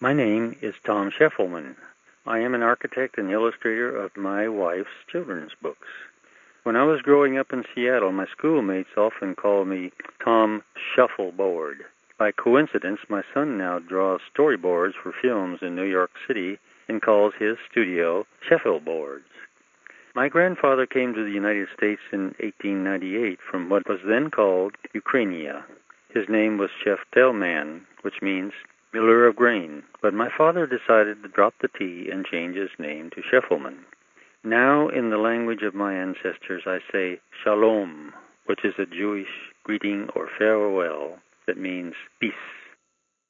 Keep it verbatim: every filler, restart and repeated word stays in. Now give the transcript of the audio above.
My name is Tom Scheffelman. I am an architect and illustrator of my wife's children's books. When I was growing up in Seattle, my schoolmates often called me Tom Shuffleboard. By coincidence, my son now draws storyboards for films in New York City and calls his studio Scheffelboards. My grandfather came to the United States in eighteen ninety-eight from what was then called Ukrainia. His name was Sheftelman, which means miller of grain, but my father decided to drop the T and change his name to Scheffelman. Now, in the language of my ancestors, I say Shalom, which is a Jewish greeting or farewell that means peace.